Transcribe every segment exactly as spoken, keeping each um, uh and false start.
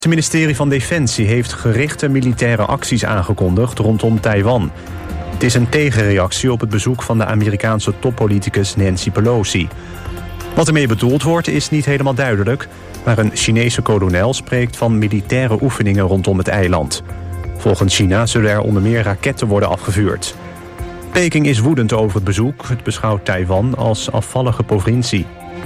Het ministerie van Defensie heeft gerichte militaire acties aangekondigd rondom Taiwan. Het is een tegenreactie op het bezoek van de Amerikaanse toppoliticus Nancy Pelosi. Wat ermee bedoeld wordt is niet helemaal duidelijk, maar een Chinese kolonel spreekt van militaire oefeningen rondom het eiland. Volgens China zullen er onder meer raketten worden afgevuurd. Peking is woedend over het bezoek. Het beschouwt Taiwan als afvallige provincie.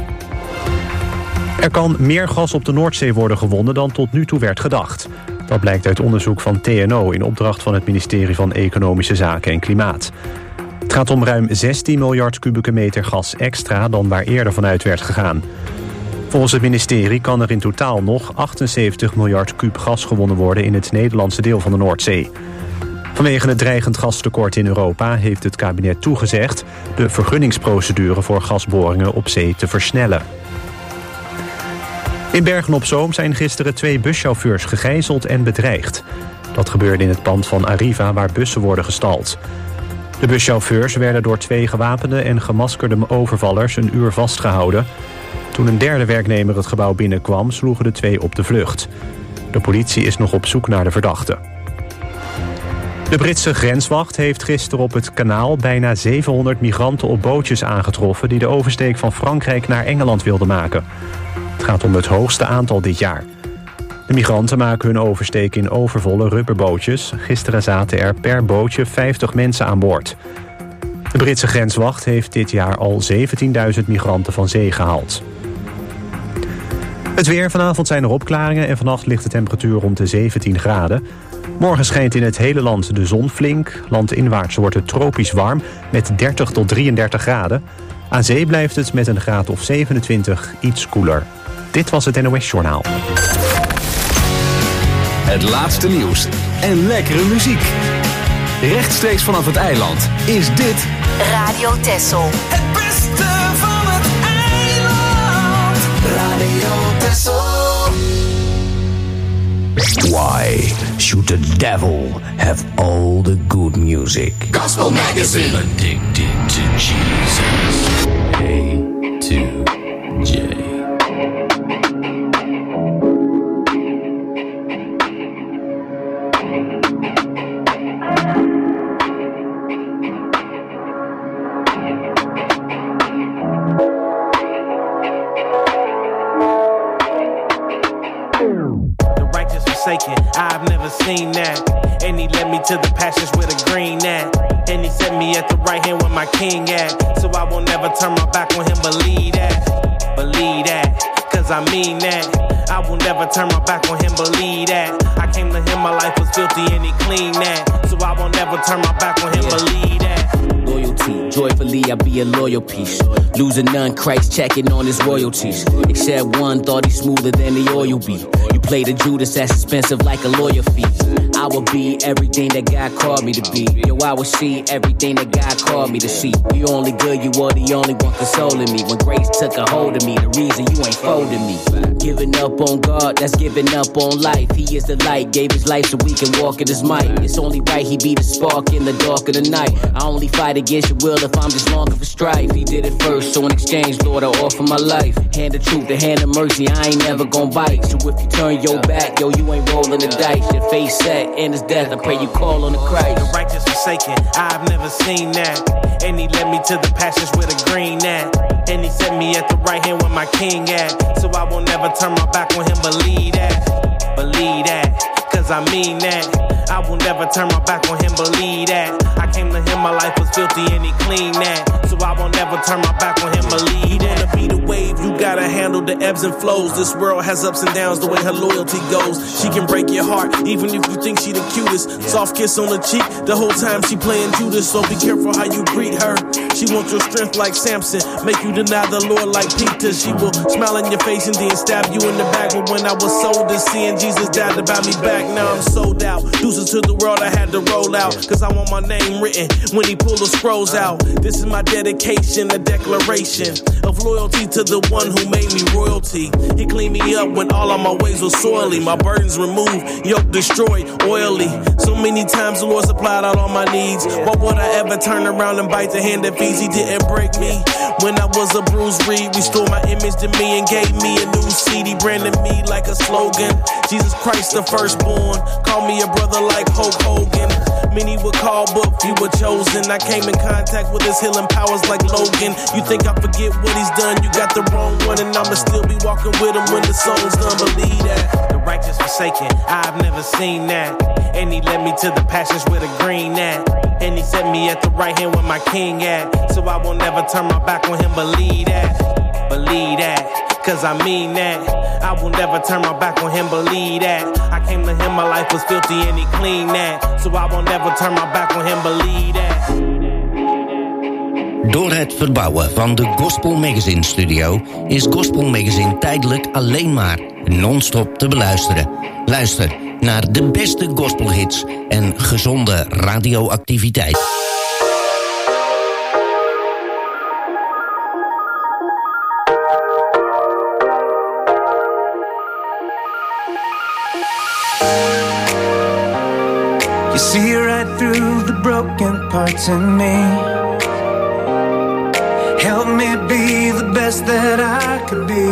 Er kan meer gas op de Noordzee worden gewonnen dan tot nu toe werd gedacht. Dat blijkt uit onderzoek van T N O in opdracht van het ministerie van Economische Zaken en Klimaat. Het gaat om ruim zestien miljard kubieke meter gas extra dan waar eerder vanuit werd gegaan. Volgens het ministerie kan er in totaal nog achtenzeventig miljard kuub gas gewonnen worden in het Nederlandse deel van de Noordzee. Vanwege het dreigend gastekort in Europa heeft het kabinet toegezegd de vergunningsprocedure voor gasboringen op zee te versnellen. In Bergen-op-Zoom zijn gisteren twee buschauffeurs gegijzeld en bedreigd. Dat gebeurde in het pand van Arriva waar bussen worden gestald. De buschauffeurs werden door twee gewapende en gemaskerde overvallers een uur vastgehouden. Toen een derde werknemer het gebouw binnenkwam, sloegen de twee op de vlucht. De politie is nog op zoek naar de verdachte. De Britse grenswacht heeft gisteren op het kanaal bijna zevenhonderd migranten op bootjes aangetroffen die de oversteek van Frankrijk naar Engeland wilden maken. Het gaat om het hoogste aantal dit jaar. De migranten maken hun oversteek in overvolle rubberbootjes. Gisteren zaten er per bootje vijftig mensen aan boord. De Britse grenswacht heeft dit jaar al zeventienduizend migranten van zee gehaald. Het weer. Vanavond zijn er opklaringen en vannacht ligt de temperatuur rond de zeventien graden. Morgen schijnt in het hele land de zon flink. Landinwaarts wordt het tropisch warm met dertig tot drieëndertig graden. Aan zee blijft het met een graad of zevenentwintig iets koeler. Dit was het N O S Journaal. Het laatste nieuws en lekkere muziek. Rechtstreeks vanaf het eiland is dit Radio Texel. Het beste van het eiland. Radio Texel. Why should the devil have all the good music? Gospel Magazine. Addicted to Jesus. A to J. I've never seen that. And he led me to the pastures with a green at. And he set me at the right hand with my king at. So I will never turn my back on him, believe that. Believe that, cause I mean that. I will never turn my back on him, believe that. I came to him, my life was filthy and he cleaned that. So I will never turn my back on him, yeah. Believe that. Loyalty, joyfully I be a loyal piece. Losing none, Christ checking on his royalties. Except one thought he's smoother than the oil be. You play the Judas, that's expensive like a lawyer fee. I will be everything that God called me to be. Yo, I will see everything that God called me to see. The only good, you are the only one consoling me. When grace took a hold of me, the reason you ain't folding me. Giving up on God, that's giving up on life. He is the light, gave his life so we can walk in his might. It's only right he be the spark in the dark of the night. I only fight against your will if I'm just longing for strife. He did it first, so in exchange, Lord, I offer my life. Hand of truth, the hand of mercy, I ain't never gon' bite. So if you turn your back, yo, you ain't rolling the dice. Your face set in his death, I pray you call on the Christ. The righteous forsaken, I've never seen that. And he led me to the pastures with a green at. And he set me at the right hand with my king at. So I will never turn my back on him, believe that. Believe that, cause I mean that. I will never turn my back on him, believe that. I came to him, my life was filthy and he cleaned that. So I will never turn my back on him, believe that. You wanna be the wave, you gotta handle the ebbs and flows. This world has ups and downs the way her loyalty goes. She can break your heart, even if you think she the cutest. Soft kiss on the cheek, the whole time she playing Judas. So be careful how you greet her. She wants your strength like Samson, make you deny the Lord like Peter. She will smile in your face and then stab you in the back. But when I was sold to sin, Jesus died to buy me back. Now I'm sold out, deuces to the world, I had to roll out. Cause I want my name written when he pull the scrolls out. This is my dedication, a declaration of loyalty to the one who made me royalty. He cleaned me up when all of my ways were soily. My burdens removed, yoke destroyed, oily. So many times the Lord supplied all of my needs. Why would I ever turn around and bite the hand that feeds enemies, he didn't break me. When I was a bruised reed, restored my image to me and gave me a new C D, branded me like a slogan. Jesus Christ the firstborn, call me a brother like Hulk Hogan. Many were called, but few were chosen. I came in contact with his healing powers like Logan. You think I forget what he's done, you got the wrong one, and I'ma still be walking with him when the song's done. Believe that. The righteous forsaken, I've never seen that. And he led me to the passions where the green at. And he set me at the right hand where my king at. So I won't never turn my back on him, believe that. Believe that, cause I mean that. I will never turn my back on him, believe that. I came to him, my life was filthy and he cleaned that. So I will never turn my back on him, believe that. Door het verbouwen van de Gospel Magazine studio is Gospel Magazine tijdelijk alleen maar non-stop te beluisteren. Luister naar de beste gospelhits en gezonde radioactiviteit. You see right through the broken parts in me. Help me be the best that I could be.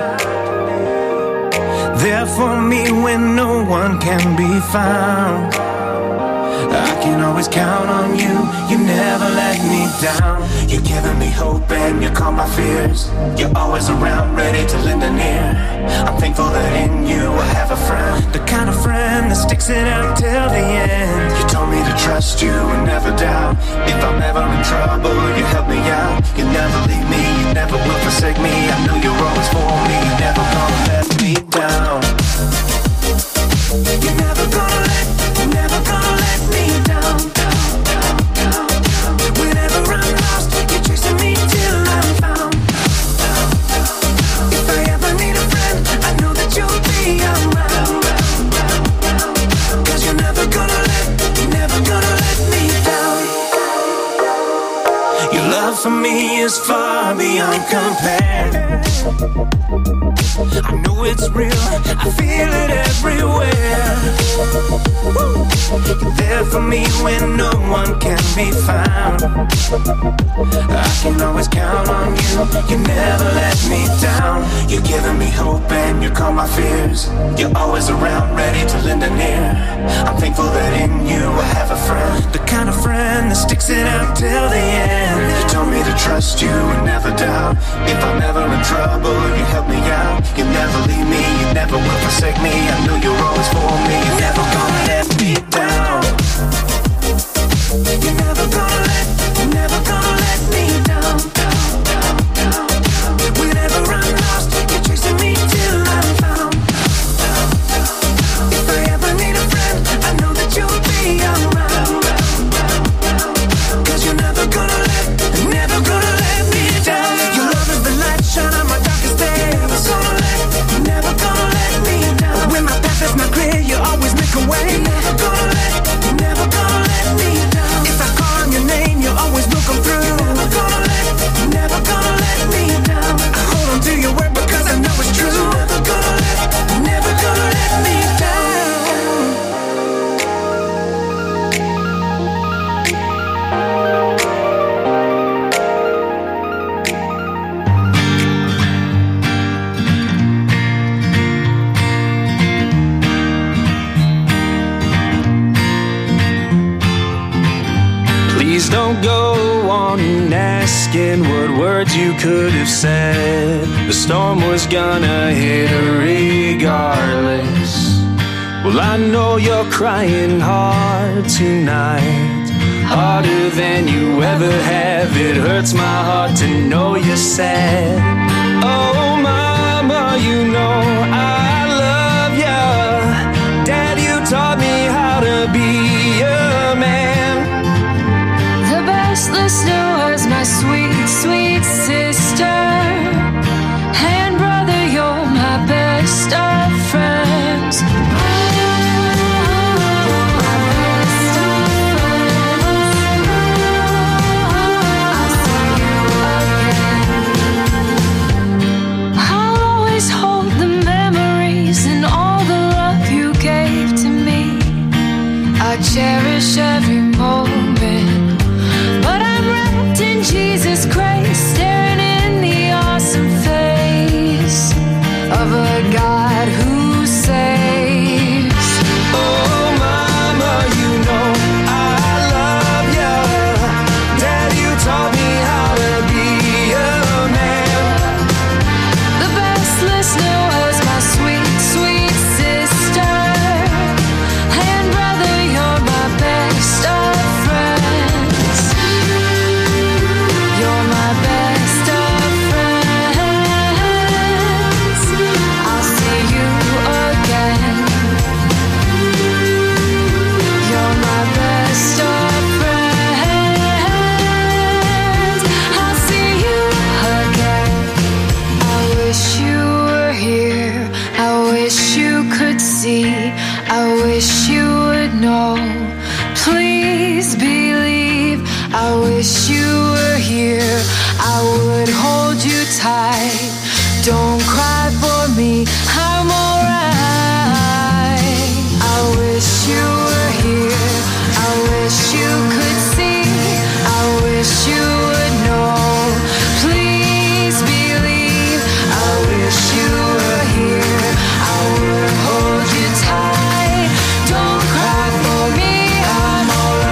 There for me when no one can be found. I can always count on you, you never let me down. You're giving me hope and you calm my fears. You're always around, ready to lend an ear. I'm thankful that in you I have a friend. The kind of friend that sticks it out till the end. You told me to trust you and never doubt. If I'm ever in trouble, you help me out. You never leave me, you never will forsake me. I know you're always for me, you're never gonna let me down. You're never gonna let, you're never gonna let me down, down, down, down, down. Whenever I'm lost, you're chasing me till I'm found. If I ever need a friend, I know that you'll be around. Cause you're never gonna let, you're never gonna let me down. Your love for me is far beyond compare. I know it's real, I feel it everywhere. You're there for me when no one can be found. I can always count on you, you never let me down. You're giving me hope and you calm my fears. You're always around, ready to lend an ear. I'm thankful that in you I have a friend. The kind of friend that sticks it out till the end. You told me to trust you and never doubt. If I'm ever in trouble, you help me out. You never leave me, you never will forsake me. I know you're always for me, you're never gonna let me down. You're never gonna let, you're never gonna let me down, down, down, down, down. Whenever I'm lost, you're chasing me till I'm found. If I ever need a friend, I know that you'll be around. Cause you're never gonna let, you're never gonna let me down. Your love is the light shine on my darkest day. You're never gonna let, you're never gonna let me down. When my path is not clear, you always make a way. You're never gonna let, you're never gonna let me down. If I call on your name, you always will come through. You're never gonna let, you're never gonna let me down. I hold on to your word because I know it's true. You're never gonna let, you're never gonna let me down. Please don't go on asking what words you could have said. The storm was gonna hit regardless. Well, I know you're crying hard tonight, harder than you ever have. It hurts my heart to know you're sad. Oh, mama, you know I love ya. Dad, you taught me how to be a man. The best listener was my sweet, sweet sister. And brother, you're my best of friends. Cherish every moment, but I'm wrapped in Jesus. I wish you would know. Please believe. I wish you were here. I would hold you tight. Don't cry for me, I'm alright. I wish you were here. I wish you could see. I wish you would know. Please believe. I wish you were here. I would hold you tight. Don't cry for me, I'm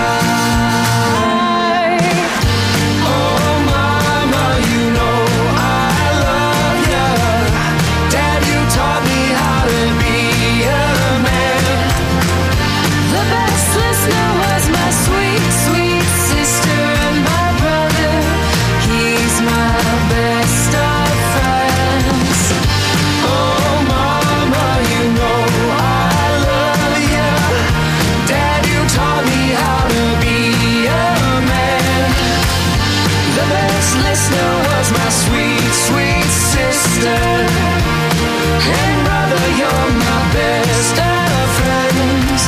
alright. Oh mama, you know I love ya. Dad, you taught me how to be a man. The best listener was my sweet, sweet sister and my brother. He's my best of friends. Oh mama, you know I love ya. Dad, you taught me how to be a man. The best listener was my sweet, sweet sister. And brother, you're my best of friends.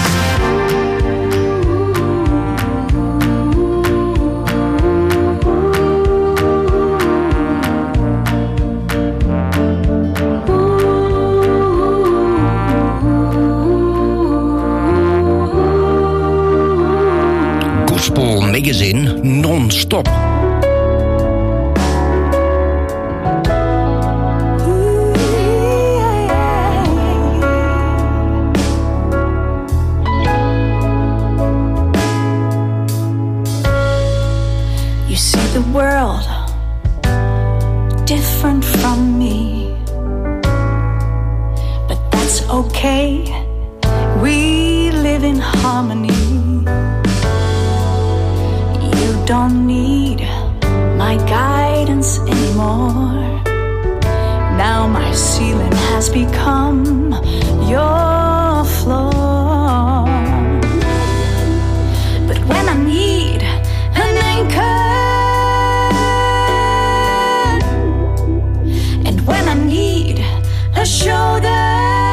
Gospel Magazine non-stop. You see the world different from me, but that's okay. We live in harmony. You don't need my guidance anymore. Now my ceiling has become your floor. But when I need an anchor, and when I need a shoulder,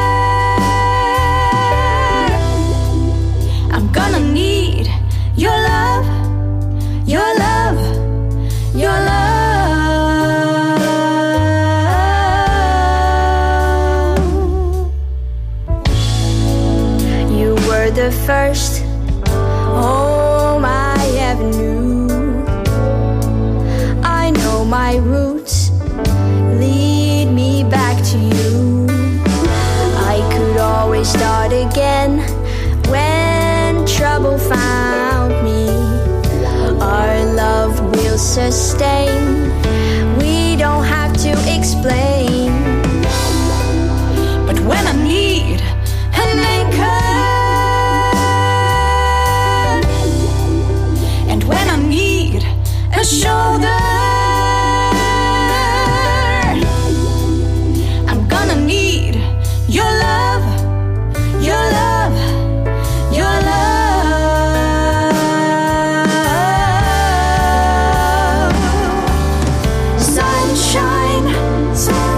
I'm gonna need your love, your love, your love. You were the first home I ever knew. I know my roots lead me back to you. I could always start again when trouble found me. Our love will sustain. We don't have to explain. But when I need an anchor, and when I need a shoulder, I'm gonna need your love, your love, your love. Sunshine, sunshine.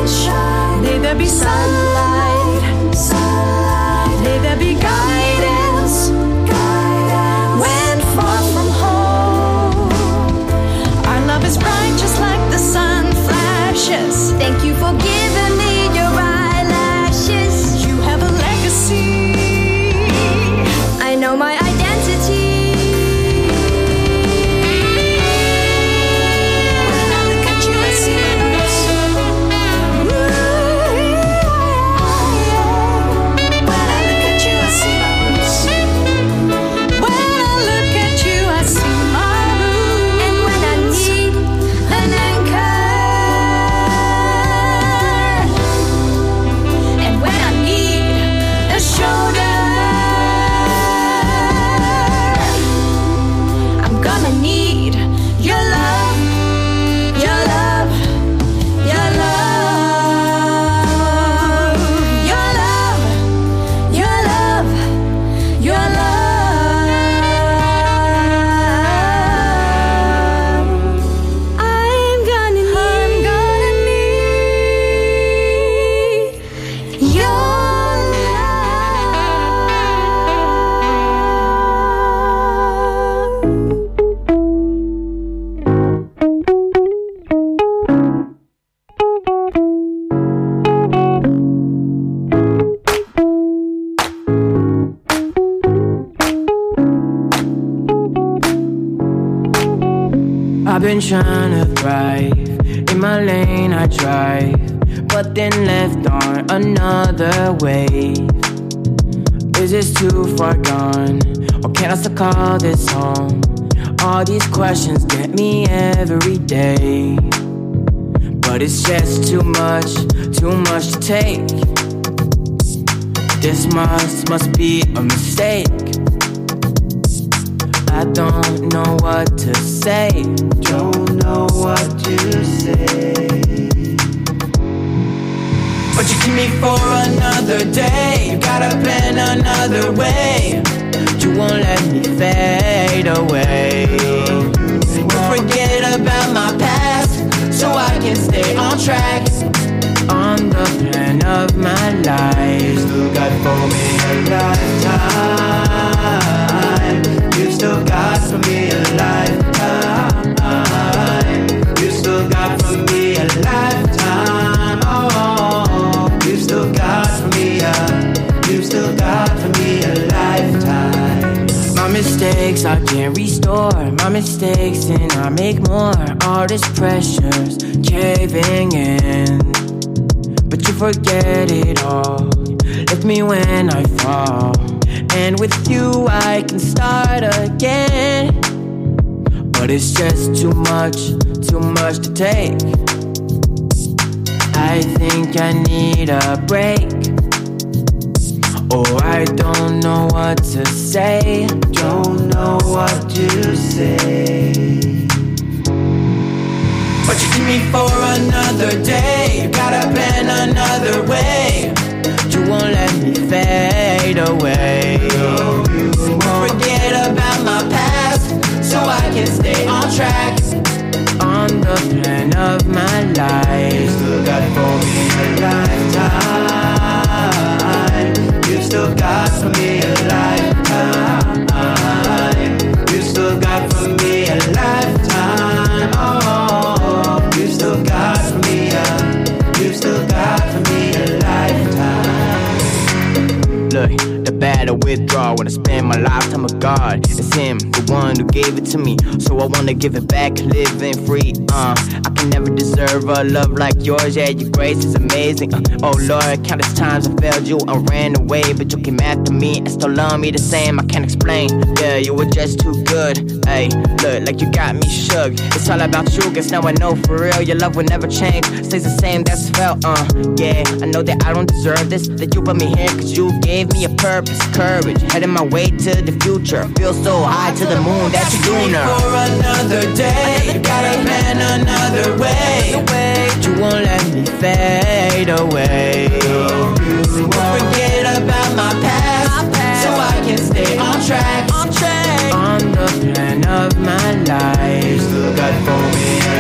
I've been trying to thrive. In my lane I drive, but then left on another wave. Is this too far gone? Or can I still call this home? All these questions get me every day, but it's just too much, too much to take. This must, must be a mistake. I don't know what to say. Don't know what to say. But you keep me for another day. You gotta plan another way. You won't let me fade away. You forget about my past, so I can stay on track. On the plan of my life. You still got for me a lifetime. You still got for me a lifetime. You still got for me a lifetime. Oh, you still got for me a, you still got for me a lifetime. My mistakes I can't restore. My mistakes and I make more. All this pressure's caving in, but you forget it all. Lift me when I fall, and with you I can start again. But it's just too much, too much to take. I think I need a break. Oh, I don't know what to say. Don't know what to say. But you keep me for another day. You gotta plan another way. You won't let me fade away. You won't forget about my past, so I can stay on track. On the plan of my life. You still got for me a lifetime. You still got for me a lifetime. You still got for me a lifetime. Oh, you still got for me a, you still got for me a lifetime. Look, the battle withdraw when I spend my lifetime with God. It's Him, the one who gave it to me, so I wanna give it back, living free. Uh, I can never deserve a love like yours. Yeah, your grace is amazing. Uh, oh Lord, countless times I failed you and ran away, but you came after me and still love me the same. I can't explain. Yeah, you were just too good. Hey, look, like you got me shook. It's all about you, guess now I know for real your love will never change. Stays the same, that's felt. Uh, yeah, I know that I don't deserve this, that you put me here cause you gave me a purpose, courage, heading my way to the future. Feel so high to the moon that you're doing her. For another day, you gotta plan another way. You won't let me fade away. You won't forget about my past, so I can stay on track. On the plan of my life. You still got for me a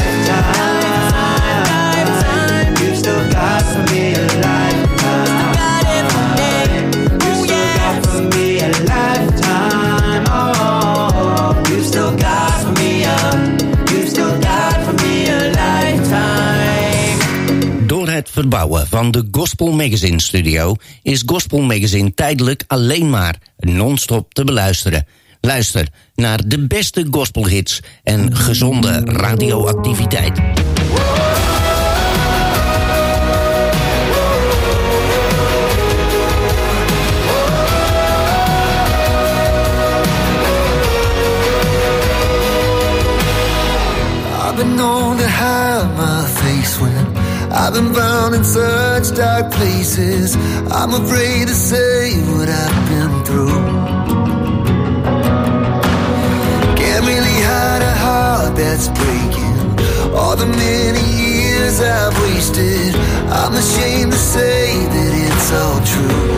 lifetime. You still got for me a lifetime. You still got for me a lifetime. Oh, you still got for me a, you still got for me a lifetime. Door het verbouwen van de Gospel Magazine studio is Gospel Magazine tijdelijk alleen maar non-stop te beluisteren. Luister naar de beste gospelhits en gezonde radioactiviteit. I've been known to hide my face when I've been bound in such dark places. I'm afraid to say what I've been through. Can't really hide a heart that's breaking. All the many years I've wasted, I'm ashamed to say that it's all true.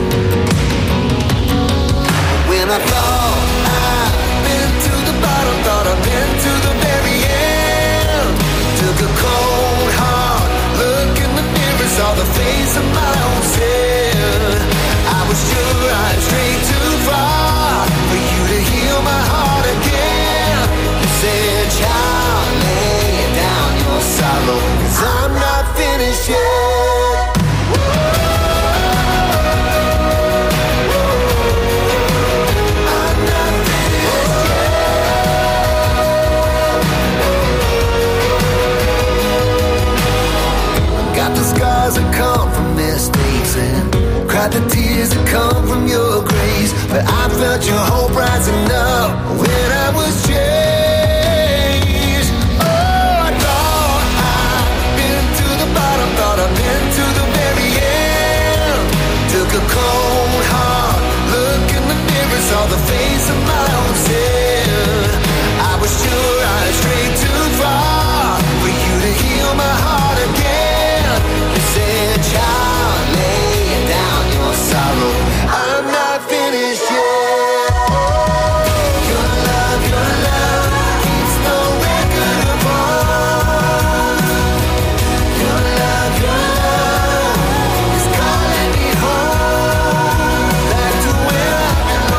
When I thought I'd been to the bottom, thought I'd been to the very end, took a cold hard look in the mirror, saw the face of my own sin. I was sure I'd strayed too far for you to heal my heart again. You said, child, lay down your sorrow, 'cause I'm not finished yet. I'm not finished yet. such a hope rising up when I was changed. Oh, I thought I'd been to the bottom, thought I'd been to the very end. Took a cold hard look in the mirror, saw the face of my own sin. I was sure I had strayed too far for you to heal my heart again. You said, child, lay down your sorrow, I'm not finished yet. Your love, your love keeps no record of wrong. Your love, your love is calling me home, back to where I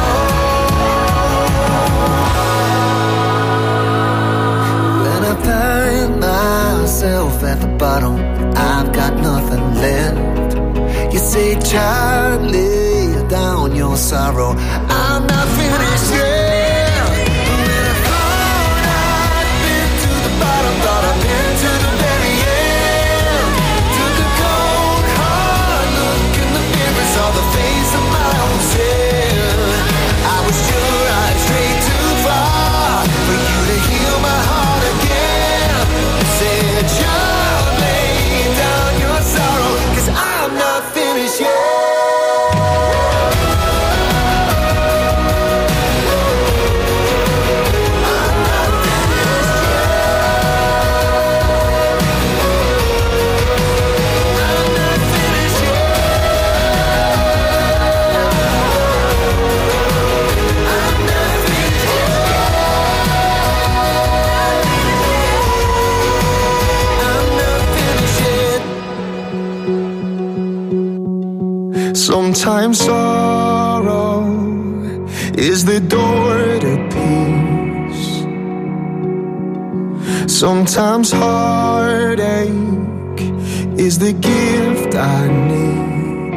belong. When I find myself at the bottom, I've got nothing left. You say, child, lay down your sorrow, I'm not finished yet. When I thought I'd been to the bottom, thought I'd been to the very end. Took a cold, hard look in the mirror, saw the face of my own sin. I was sure I'd strayed too far for you to heal my heart again. You said, child, lay down your sorrow, 'cause I'm not finished yet. Sometimes sorrow is the door to peace. Sometimes heartache is the gift I need.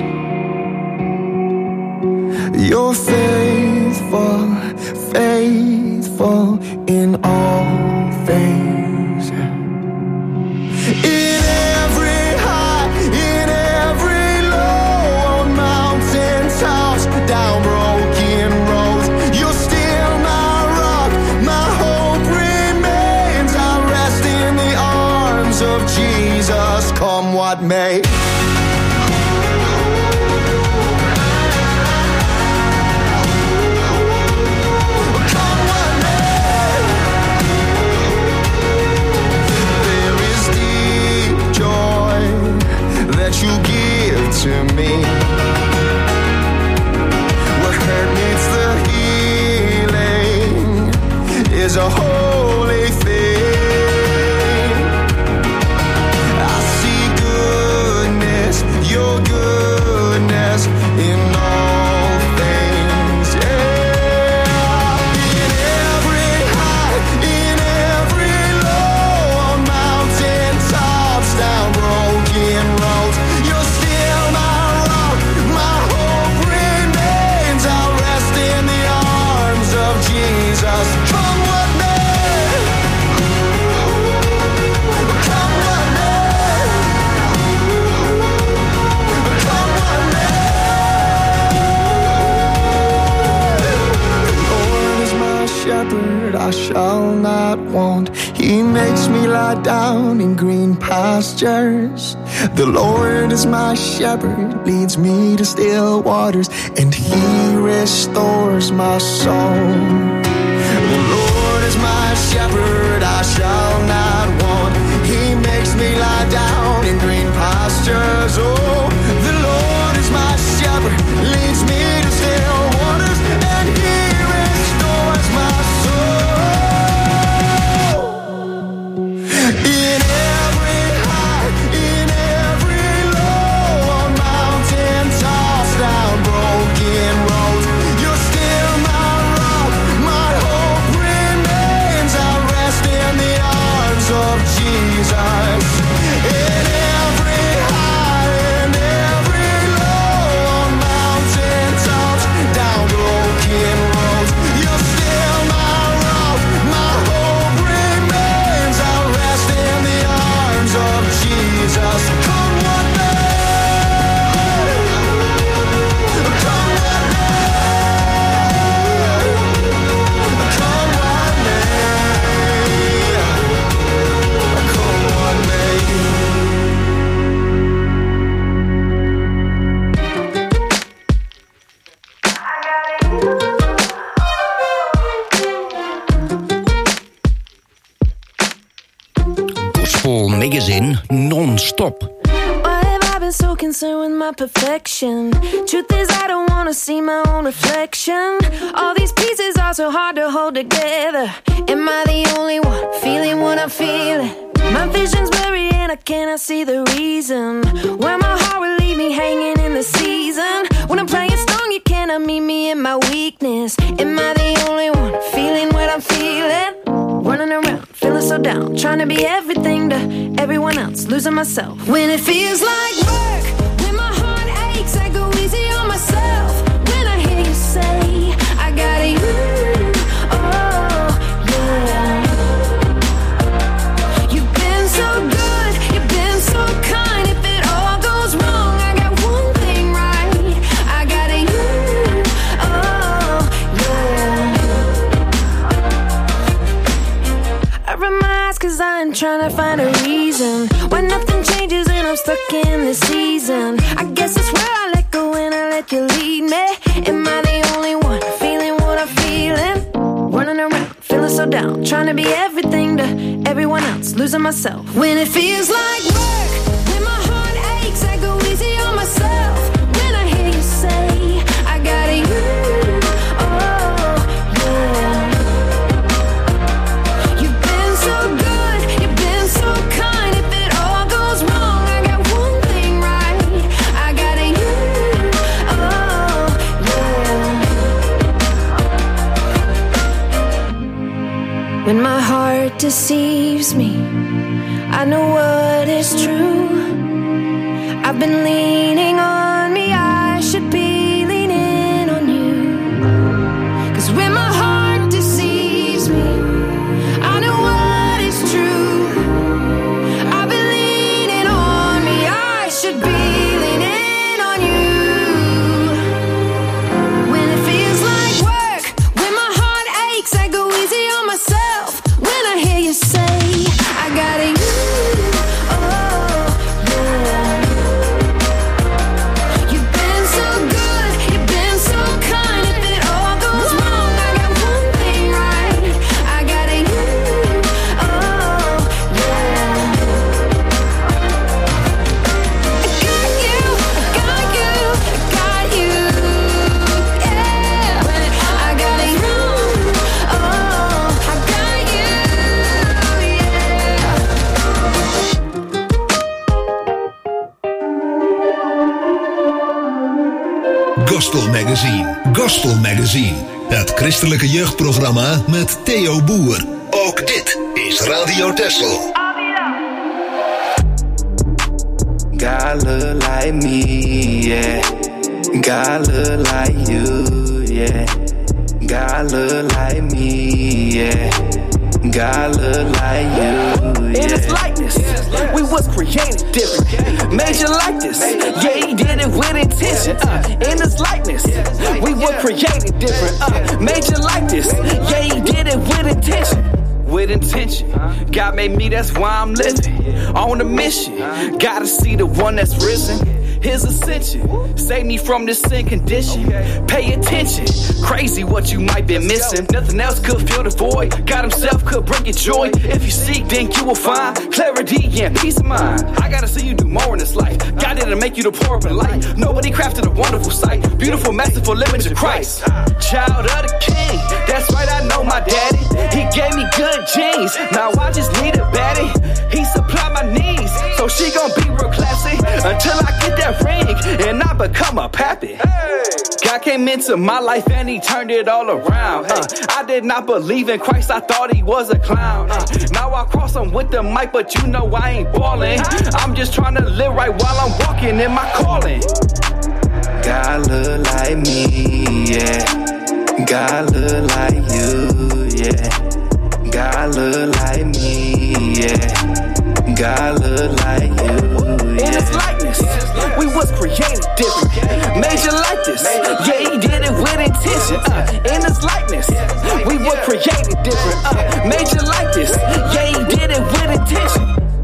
You're faithful, faithful in all things. In every high, in every low, on mountaintops, down broken roads, you're still my rock, my hope remains. I rest in the arms of Jesus, come what may. That you give to me, what hurt meets the healing is a holy thing. I see goodness, your goodness in all things. Yeah. In every high, in every low, on mountain tops, down broken roads, you're still my rock, my hope remains. I'll rest in the arms of Jesus, come what may. Come what may. Come what may. The Lord is my shepherd, I shall not want. He makes me lie down in green pastures. The Lord is my shepherd, leads me to still waters, and He restores my soul. The Lord is my shepherd, I shall not want. He makes me lie down in green pastures. Oh, the Lord is my shepherd, leads me to still waters, and He restores my soul. In every high, in every low, on mountain tops, down broken roads, you're still my rock, my non-stop. Why have I been so concerned with my perfection? Truth is I don't wanna see my own reflection. All these pieces are so hard to hold together. Am I the only one feeling what I'm feeling? My vision's blurry and I cannot see the reason why my heart will leave me hanging in the season. When I'm playing strong, you cannot meet me in my weakness. Am I the only one feeling what I'm feeling? Running around, feeling so down, trying to be everything to everyone else, losing myself. When it feels like work, when my heart aches, I go easy on myself. When I hear you say, I got you, oh yeah. You've been so good, you've been so kind. If it all goes wrong, I got one thing right. I got you, oh yeah. I rub my eyes cause I'm trying to find a reason why nothing changes and I'm stuck in this season. I guess it's where I let go and I let you lead me. Am I the only one feeling what I'm feeling? Running around, feeling so down, trying to be everything to everyone else, losing myself. When it feels like work, when my heart aches, I go easy on myself. When I hear you say, I got you, oh yeah. You've been so good, you've been so kind. If it all goes wrong, I got one thing right. I got you, oh yeah. When my heart deceives me, I know what is true. I've been leaning on me, I should be leaning on you. Cause when my heart deceives me, I know what is true. I've been leaning on me, I should be leaning on you. When it feels like work, when my heart aches, I go easy on myself. When I hear you say, I got you, oh yeah. You've been so good, you've been so kind. If it all goes wrong, I got one thing right. I got you, oh yeah. I got you, I got you, I got you, yeah. I got you, oh, I got you, Gospel Magazine. Gospel Magazine. Het christelijke jeugdprogramma met Theo Boer. Ook dit is Radio Texel. God look like me, yeah. God look like you, yeah. God look like me, yeah. God look like you, yeah. In his likeness, we was created different. Made you like this, yeah, he did it with intention. Uh, in his likeness, we were created different. Uh, made you like this, yeah, he did it with intention. With intention, God made me, that's why I'm living. On a mission, gotta see the one that's risen. His ascension, save me from this sin condition. Pay attention, crazy what you might be missing. Nothing else could fill the void. God himself could bring you joy. If you seek, then you will find clarity and peace of mind. I gotta see you do more in this life. God didn't make you the poor of the light. Nobody crafted a wonderful sight. Beautiful, masterful image of Christ. Child of the King, that's right, I know my daddy. He gave me good genes, now I just need a baddie. He supplied my needs, so she gon' be real classy until I get that ring and I become a pappy. God came into my life and he turned it all around. Uh, I did not believe in Christ, I thought he was a clown. Uh, now I cross him with the mic, but you know I ain't ballin'. I'm just trying to live right while I'm walking in my calling. God look like me, yeah. God look like you, yeah. God look like me, yeah. God look like you, yeah. In his likeness, we was created different. Made you like this, yeah, he did it with intention. Uh, in his likeness, we were created different. Uh, made you like this, yeah, he did it with intention.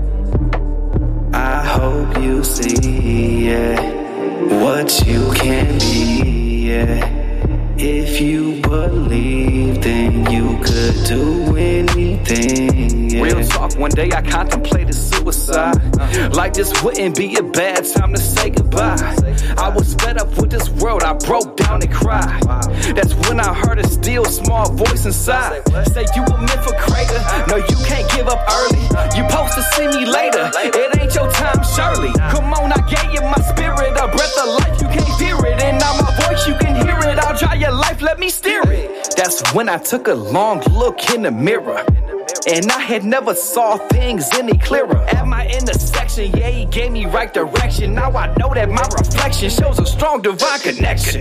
I hope you see, yeah, what you can be, yeah. If you believe, then you could do anything. Yeah. Real talk, one day I contemplated suicide. Like this wouldn't be a bad time to say goodbye. I was fed up with this world, I broke down and cried. That's when I heard a still small voice inside. Say you were meant for greater, no you can't give up early. You supposed to see me later, it ain't your time surely. Come on, I gave you my spirit, a breath of life, you can't fear it. And now my voice, you can hear it, I'll try your life, let me steer it. That's when I took a long look in the mirror, and I had never saw things any clearer. At my intersection, yeah, he gave me right direction. Now I know that my reflection shows a strong divine connection.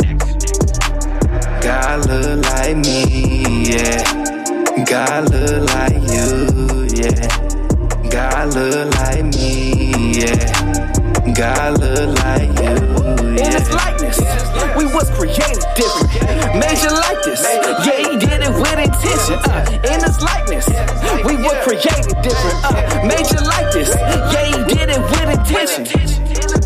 God look like me, yeah. God look like you, yeah. God look like me, yeah. God look like you, yeah. In his likeness, we was created different. Made you like this, yeah, he did it with intention. Uh, in his likeness, we were created different. Uh, made you like this, yeah, he did it with intention.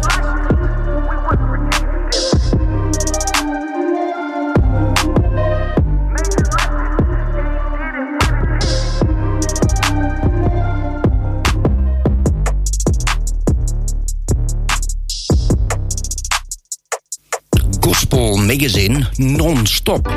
Gospel Magazine non-stop.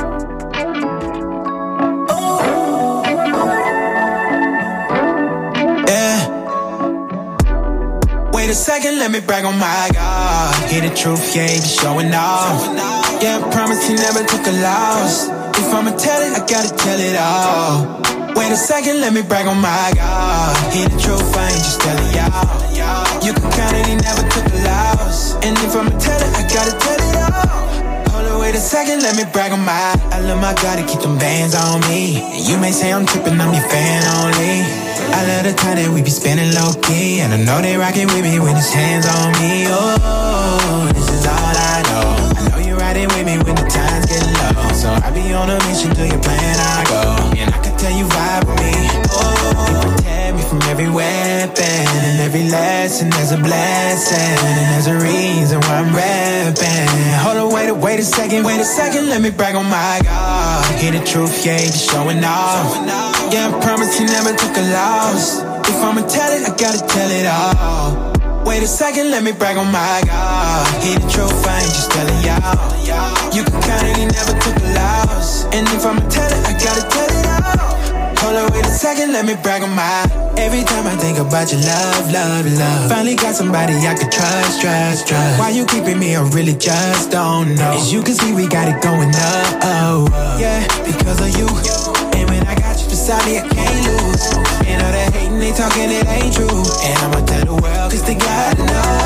Wait a second, let me brag on my God. Hear the truth, yeah, he be showing off. Yeah, I promise he never took a loss. If I'ma tell it, I gotta tell it all. Wait a second, let me brag on my God. Hear the truth, I ain't just telling y'all. You can count it, he never took a loss. And if I'ma tell it, I gotta tell it all. Hold on, wait a second, let me brag on my I love my God to keep them bands on me. And you may say I'm tripping, I'm your fan only. I love the time that we be spending low-key, and I know they rockin' with me when his hands on me. Oh, this is all I know. I know you riding with me when the times get low. So I be on a mission to your plan, I go. And I can tell you vibe with me. Oh, you protect me from every weapon, and every lesson there's a blessing, and there's a reason why I'm rapping. Hold on, wait a, wait a second, wait a second, let me brag on my God. Hear the truth, yeah, he be showing off. Yeah, I promise he never took a loss. If I'ma tell it, I gotta tell it all. Wait a second, let me brag on my God. Hear the truth, I ain't just telling y'all. You can count it, he never took a loss. And if I'ma tell it, I gotta tell it all. Hold on, wait a second, let me brag on my every time I think about your love, love, love. Finally got somebody I can trust, trust, trust. Why you keeping me, I really just don't know. As you can see, we got it going up, oh, oh. Yeah, because of you. And when I got you beside me, I can't lose. And all that hating, they talking, it ain't true. And I'ma tell the world, cause they gotta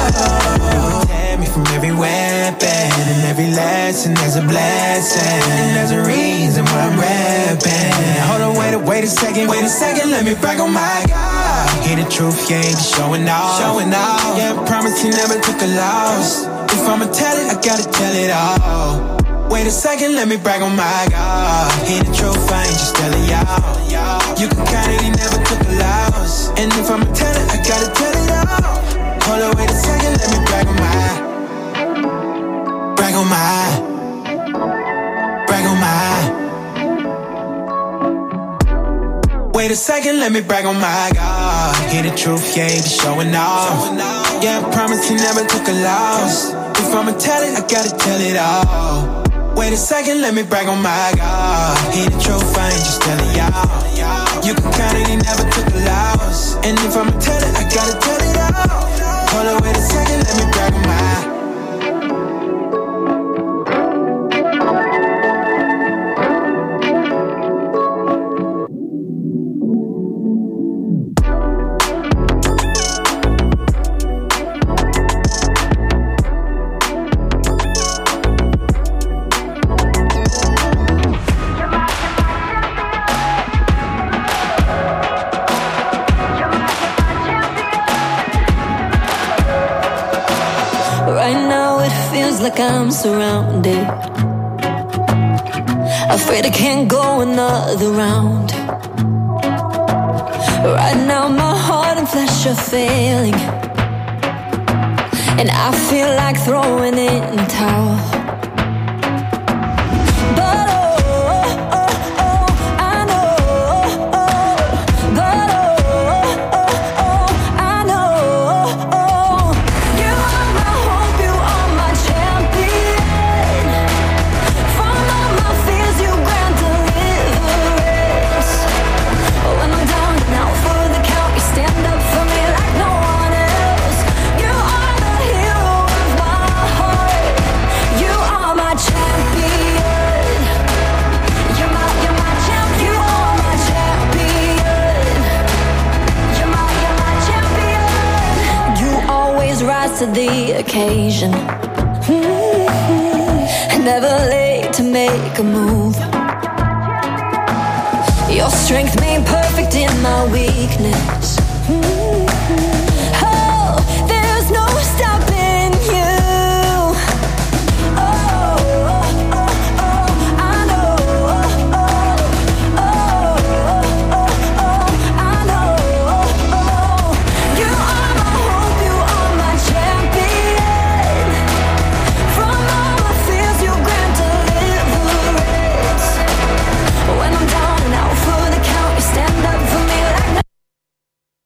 know. Protect me from every weapon, and every lesson, there's a blessing, and there's a reason why I'm rapping. Hold on, wait a, wait a second, wait a second, let me brag on my God. Hear the truth, yeah, he be showing off. Showing off. Yeah, I promise he never took a loss. If I'ma tell it, I gotta tell it all. Wait a second, let me brag on my God. Hear the truth, I ain't just telling y'all. You can count it, he never took a loss. And if I'ma tell it, I gotta tell it all. Hold on, wait a second, let me brag on my Brag on my Brag on my Wait a second, let me brag on my God. Hear the truth, yeah, he be showing off. Yeah, I promise he never took a loss. If I'ma tell it, I gotta tell it all. Wait a second, let me brag on my God. Hear the truth, I ain't just telling y'all. You can count it, he never took a loss. And if I'ma tell it, I gotta tell it all. Hold on, wait a second, let me brag on my like I'm surrounded, afraid I can't go another round. Right now my heart and flesh are failing, and I feel like throwing in the towel. to the occasion. Mm-hmm. Never late to make a move. Your strength made perfect in my weakness. Mm-hmm. Oh, there's no stopping you. Oh, oh, oh, oh, I know. Oh, oh, oh, oh, oh, I know. Oh, oh. You are my hope, you are my champion. From all my fears, you grant deliverance. When I'm down and out for the count, you stand up for me like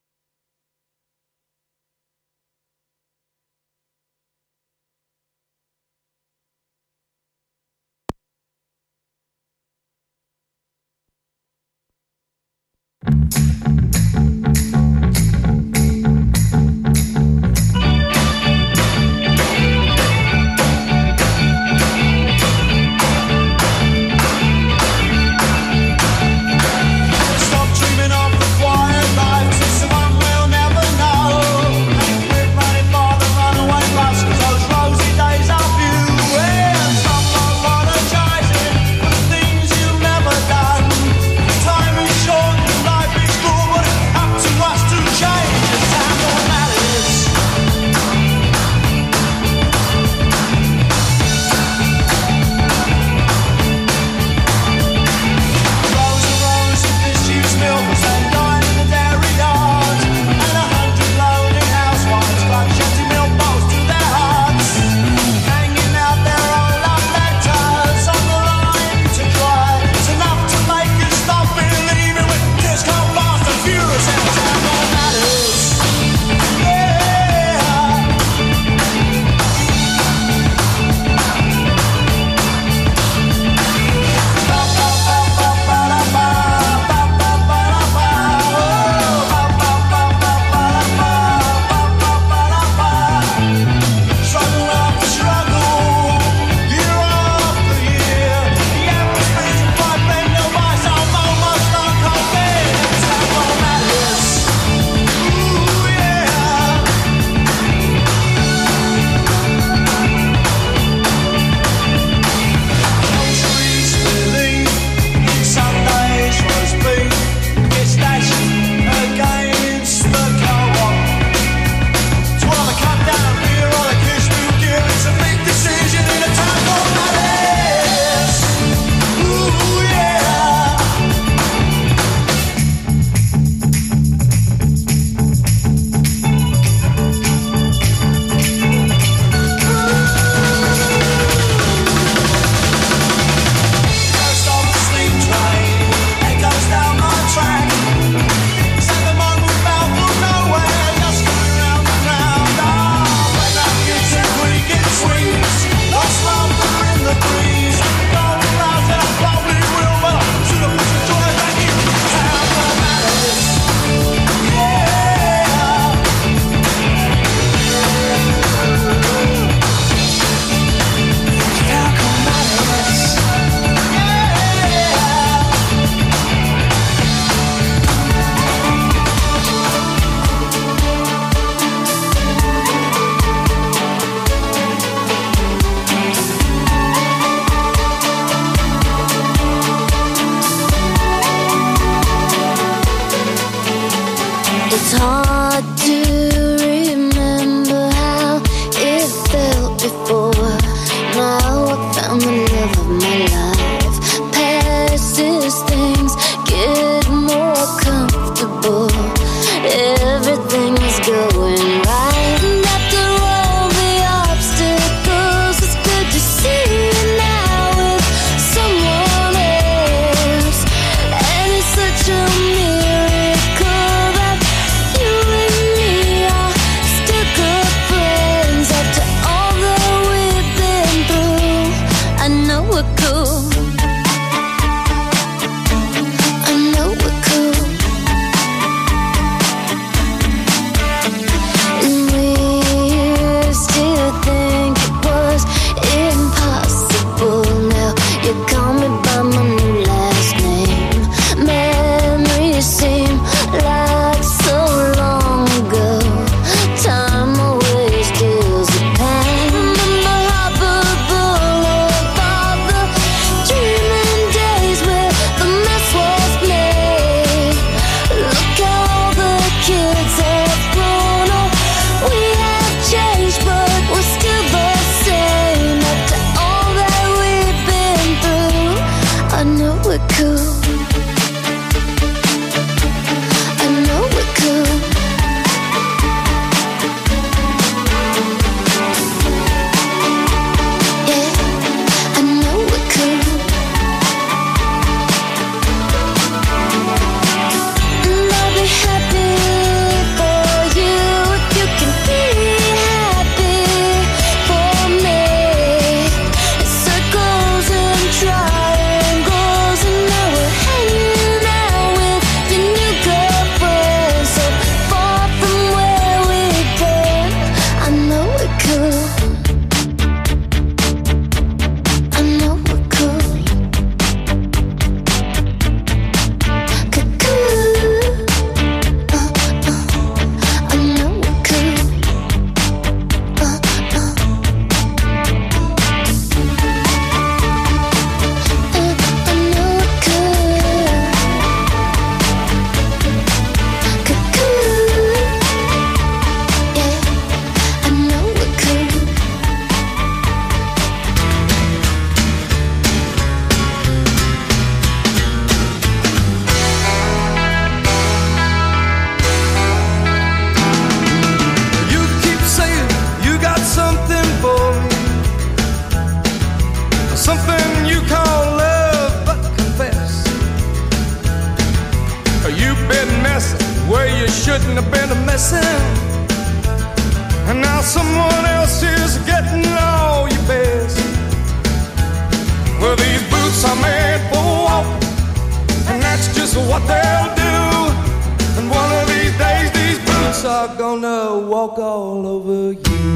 boots are made for walking, and that's just what they'll do. And one of these days, these boots are gonna walk all over you.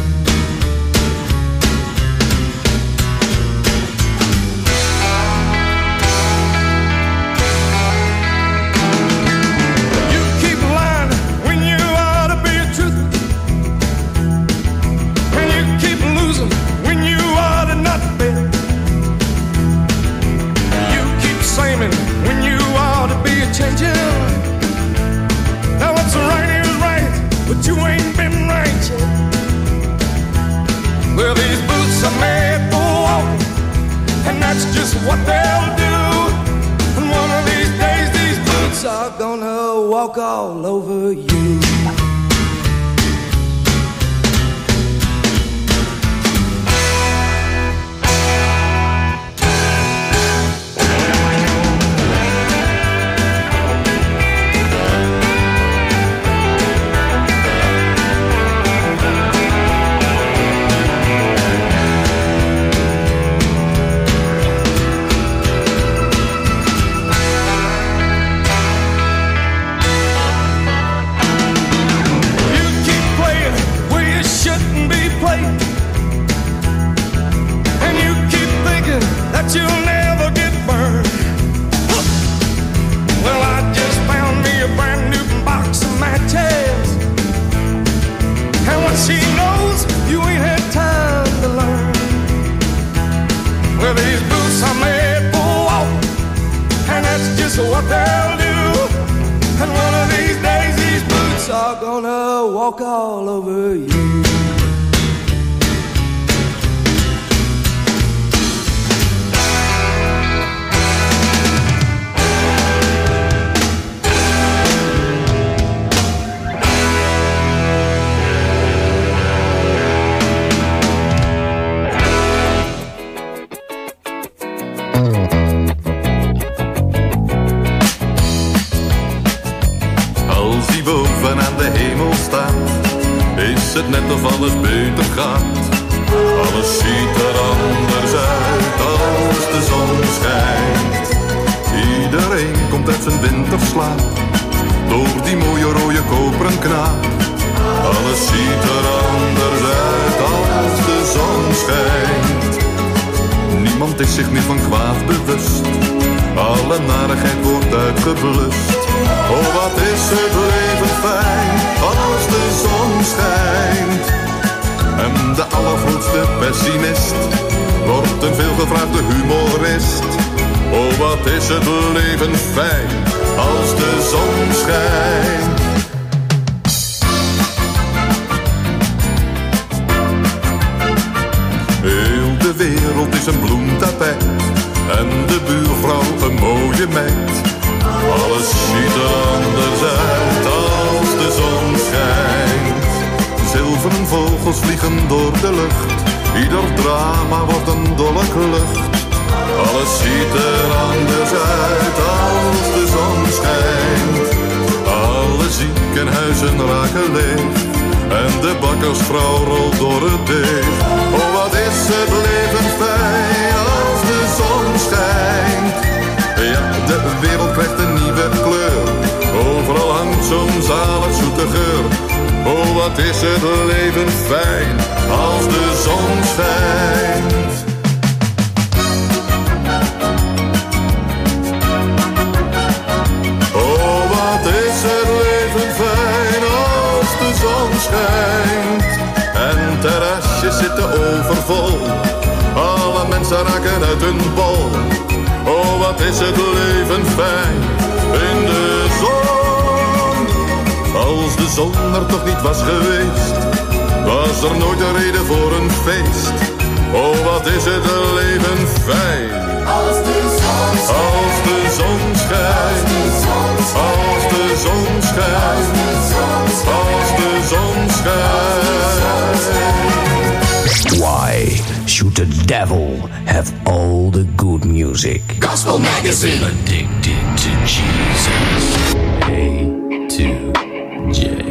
When you ought to be changing. Now what's right is right, but you ain't been right yet. Well, these boots are made for walking, and that's just what they'll do. And one of these days, these boots are gonna walk all over you. You'll never get burned. Well, I just found me a brand new box of matches, and what she knows, you ain't had time to learn. Well, these boots are made for walking, and that's just what they'll do. And one of these days, these boots are gonna walk all over you. Is het net of alles beter gaat? Alles ziet er anders uit als de zon schijnt. Iedereen komt uit zijn winterslaap door die mooie rode koperen knaap. Alles ziet er anders uit als de zon schijnt. Niemand is zich meer van kwaad bewust. Alle narigheid wordt uitgeblust. Oh, wat is het leven fijn als de zon schijnt. En de allergrootste pessimist wordt een veelgevraagde humorist. Oh, wat is het leven fijn als de zon schijnt. Heel de wereld is een bloemtapijt en de buurvrouw een mooie meid. Alles ziet er anders uit als de zon schijnt. Zilveren vogels vliegen door de lucht. Ieder drama wordt een dolle klucht. Alles ziet er anders uit als de zon schijnt. Alle ziekenhuizen raken leeg en de bakkersvrouw rolt door het deeg. Oh, wat is het leven fijn als de zon schijnt. Ja, de wereld krijgt een nieuwe kleur. Overal hangt zo'n zalig zoete geur. Oh, wat is het leven fijn als de zon schijnt. Oh, wat is het leven fijn als de zon schijnt. En terrasjes zitten overvol. Alle mensen raken uit hun bol. Oh, wat is het leven fijn in de zon. Als de zon er toch niet was geweest, was er nooit een reden voor een feest. Oh, wat is het leven fijn. Als de zon schijnt. Als de zon schijnt. Als de zon schijnt. Als de zon schijnt. Why should the devil have all the good music? Gospel Magazine. Addicted to Jesus. A to J.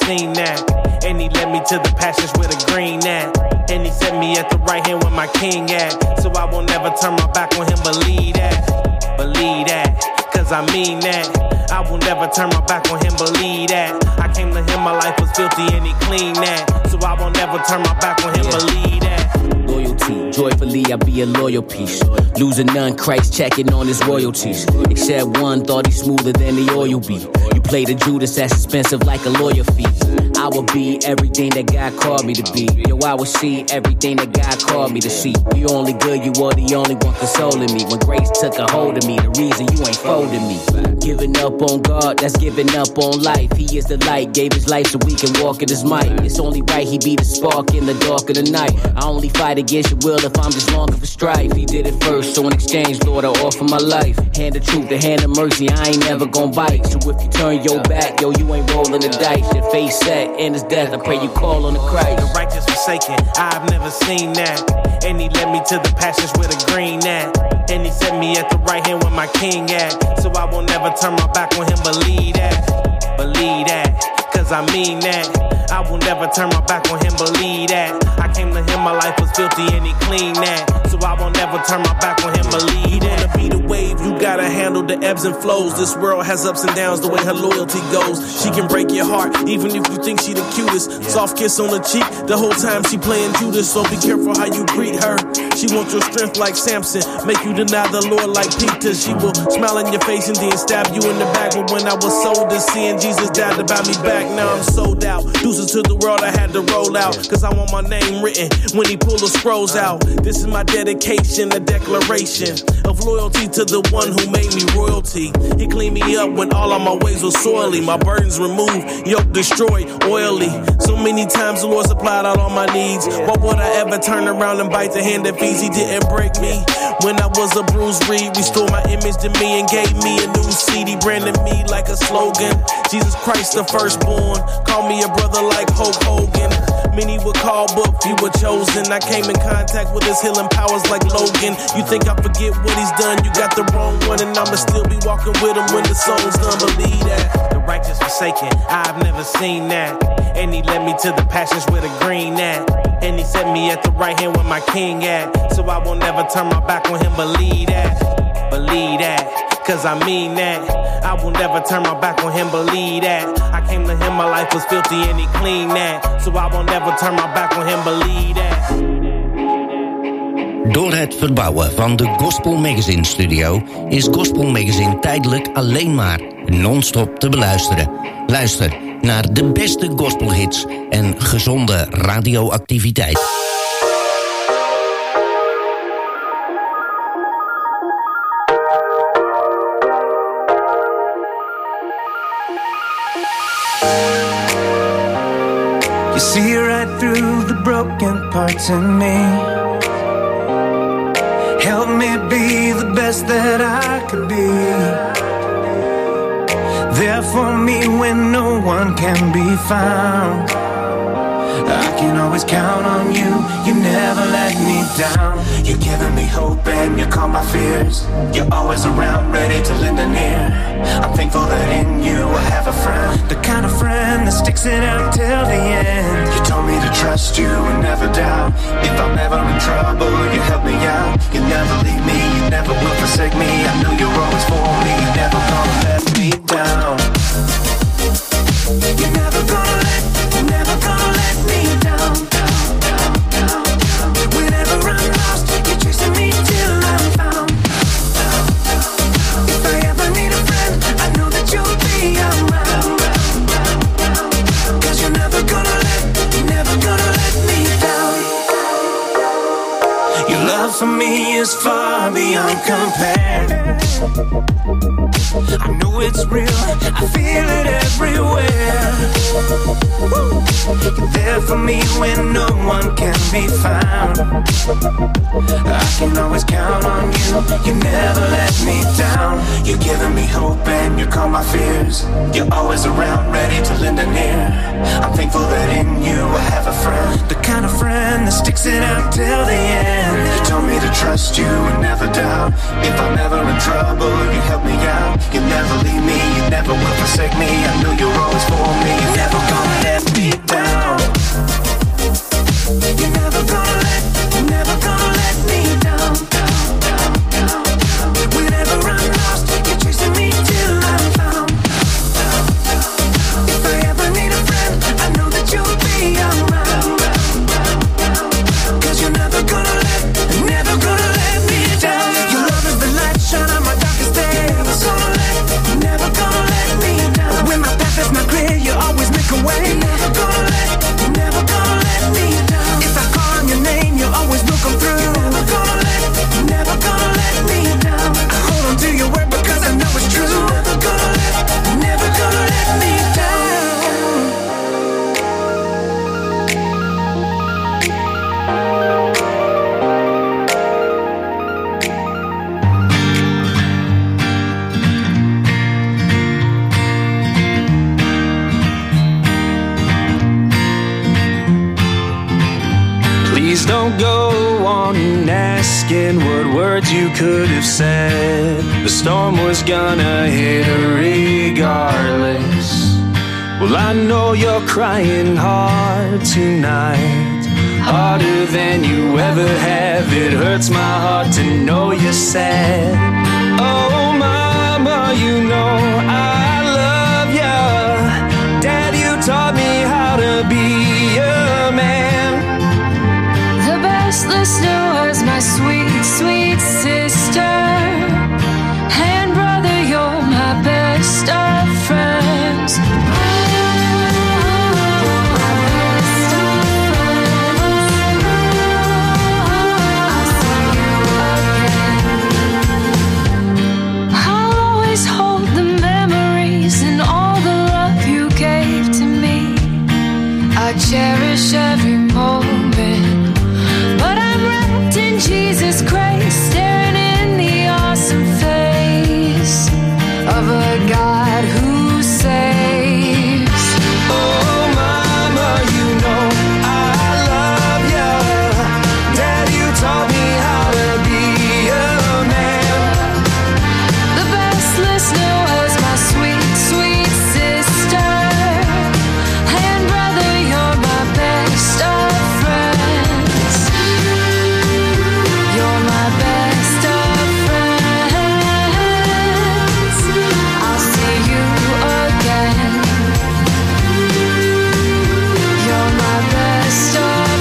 seen that. And he led me to the pastures where the green at. And he set me at the right hand where my king at. So I won't never turn my back on him, believe that. Believe that, cause I mean that. I will never turn my back on him, believe that. I came to him, my life was filthy and he cleaned that. So I won't never turn my back on him, Yeah. believe that. Loyalty, joyfully I be a loyal piece. Losing none, Christ checking on his royalties. Except one thought he's smoother than the oil be. You play the Judas, that's expensive like a lawyer fee. I will be everything that God called me to be. Yo, I will see everything that God called me to see. You only good, you are the only one consoling me. When grace took a hold of me, the reason you ain't folding me. Giving up on God, that's giving up on life. He is the light, gave his life so we can walk in his might. It's only right he be the spark in the dark of the night. I only fight against your will if I'm just longing for strife. He did it first, so in exchange, Lord, I offer my life. Hand of truth, the hand of mercy, I ain't never gon' bite. So if you turn your back, yo, you ain't rolling the dice. Your face set in his death, I pray you call on the Christ. The righteous forsaken, I've never seen that. And he led me to the pastures where the green at. And he set me at the right hand where my king at. So I will never turn my back on him, believe that. Believe that, cause I mean that. I will never turn my back on him, believe that. I came to him, my life was filthy and he cleaned that. So I will never turn my back on him, believe that. You wanna be the wave, you gotta handle the ebbs and flows. This world has ups and downs the way her loyalty goes. She can break your heart, even if you think she the cutest. Soft kiss on the cheek, the whole time she playing Judas. So be careful how you greet her. She wants your strength like Samson, make you deny the Lord like Peter. She will smile in your face and then stab you in the back. But when I was sold to sin, Jesus died to buy me back. Now I'm sold out, deuces to the world, I had to roll out. Cause I want my name written when he pull the scrolls out. This is my dedication, a declaration of loyalty to the one who made me royalty. He cleaned me up when all of my ways were soily. My burdens removed, yoke destroyed, oily. So many times the Lord supplied out all my needs. Why would I ever turn around and bite the hand that feeds? He didn't break me when I was a bruised reed. Restored my image to me and gave me a new seed. He branded me like a slogan, Jesus Christ the firstborn. Call me a brother like Hulk Hogan. Many were called, but few were chosen. I came in contact with his healing powers like Logan. You think I forget what he's done? You got the wrong one, and I'ma still be walking with him when the song's done. Believe that. The righteous forsaken, I've never seen that. And he led me to the pastures where the green at. And he set me at the right hand where my king at. So I will never turn my back on him. Believe that. Believe that, cause I mean that. I will never turn my back on him, believe that. I came to him, my life was filthy and he cleaned that. So I will never turn my back on him, believe that. Door het verbouwen van de Gospel Magazine Studio is Gospel Magazine tijdelijk alleen maar non-stop te beluisteren. Luister naar de beste gospelhits en gezonde radioactiviteit. You see right through the broken parts in me. Help me be the best that I could be. There for me when no one can be found. I can always count on you, you never let me down. You're giving me hope and you calm my fears. You're always around, ready to lend an ear. I'm thankful that in you I have a friend. The kind of friend that sticks it out till the end. You told me to trust you and never doubt. If I'm ever in trouble, you help me out. You never leave me, you never will forsake me. I know you're always for me, you're never gonna let me down. You're never gonna let, you're never gonna let me down, down, down, down, down. Whenever I'm lost, you're chasing me till I'm found. If I ever need a friend, I know that you'll be around. Cause you're never gonna let, you're never gonna let me down. Your love for me is far beyond compare. I know it's real, I feel it everywhere. You're there for me when no one can be found. I can always count on you, you never let me down. You're giving me hope and you calm my fears. You're always around, ready to lend an ear. I'm thankful that in you I have a friend. The kind of friend that sticks it out till the end. You told me to trust you and never doubt. If I'm ever in trouble, you help me out. You never leave me, you never will forsake me. I know you're always for me. You're never gonna let me down. You're never gonna let, you're never gonna let me down, down, down, down, down. Whenever I'm lost, you're chasing me till I'm found. If I ever need a friend, I know that you'll be around. Cause you're never gonna let, never gonna let me down. Your love is the light shine on my darkest day. You're never gonna let, never gonna let me down. When my path is not clear, you always make a way. You're never gonna let, never gonna let me down. If I call on your name, you always will come through. You're never gonna let, never gonna let me down. I hold on to your word because I know it's true. You're never gonna let, never gonna let me down. Please don't go on asking what words you could have said. The storm was gonna hit regardless. Well, I know you're crying hard tonight, harder than you ever have. It hurts my heart to know you're sad. Oh, mama, you know I love ya. Dad, you taught me how to be a man. The best listener was my sweet, sweet sister. And brother, you're my best of friends. I'll always hold the memories and all the love you gave to me. I cherish every moment, but I'm wrapped in Jesus Christ, staring in the awesome face of a God who saves. Oh, mama, you know I love ya. Dad, you taught me how to be a man. The best listener was my sweet, sweet sister. And brother, you're my best of friends. You're my best of friends. I'll see you again. You're my best of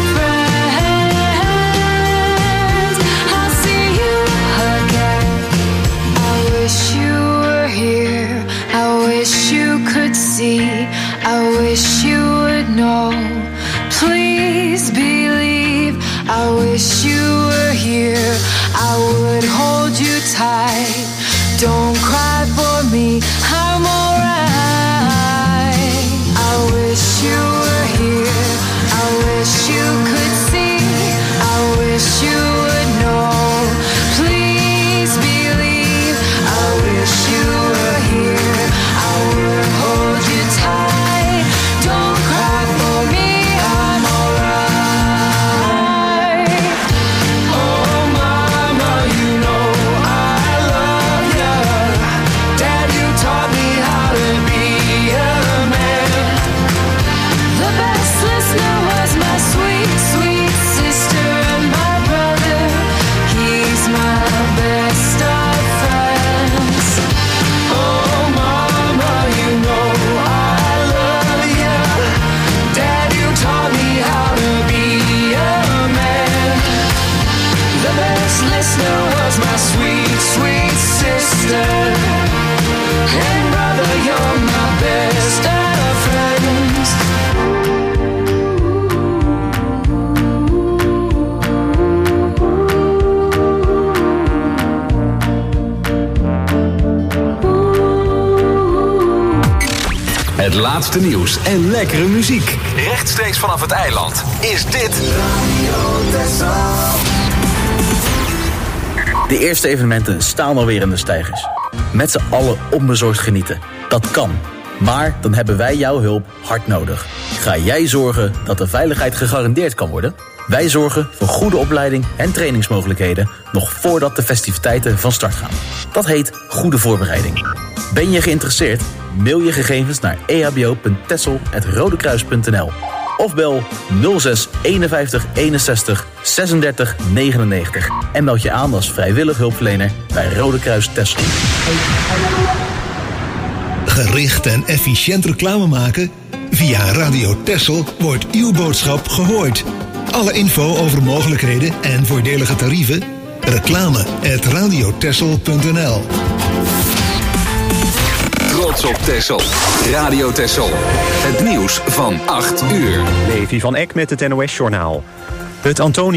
friends. I'll see you again. I wish you were here. I wish you could see. I wish you would know. Please believe. I wish you were here. I would hold you tight. Don't cry for me. I'm alright. I wish you were here. I wish you could see. I wish you would know. Please believe. I wish you were here. I would hold you tight. Don't cry for me. I'm alright. Oh, mama, you know I love ya. Dad, you taught me how to be a man. The best listener was my sweet, sweet sister and my brother. He's my best of friends. Oh, mama, you know I love ya. Dad, you taught me how to be a man. The best listener was my sweet, sweet sister. And brother, you're my best of friends. Het laatste nieuws en lekkere muziek. Rechtstreeks vanaf het eiland is dit De eerste evenementen staan alweer in de steigers. Met z'n allen onbezorgd genieten. Dat kan. Maar dan hebben wij jouw hulp hard nodig. Ga jij zorgen dat de veiligheid gegarandeerd kan worden? Wij zorgen voor goede opleiding en trainingsmogelijkheden nog voordat de festiviteiten van start gaan. Dat heet goede voorbereiding. Ben je geïnteresseerd? Mail je gegevens naar e h b o punt texel apenstaartje rodekruis punt n l of bel nul zes eenenvijftig eenenzestig zesendertig negenennegentig en meld je aan als vrijwillig hulpverlener bij Rode Kruis Texel. Gericht en efficiënt reclame maken? Via Radio Texel wordt uw boodschap gehoord. Alle info over mogelijkheden en voordelige tarieven? Reclame at radiotexel punt n l. Trots op Texel. Radio Texel. Het nieuws van acht uur. Levi van Eck met het N O S-journaal. Het Antonie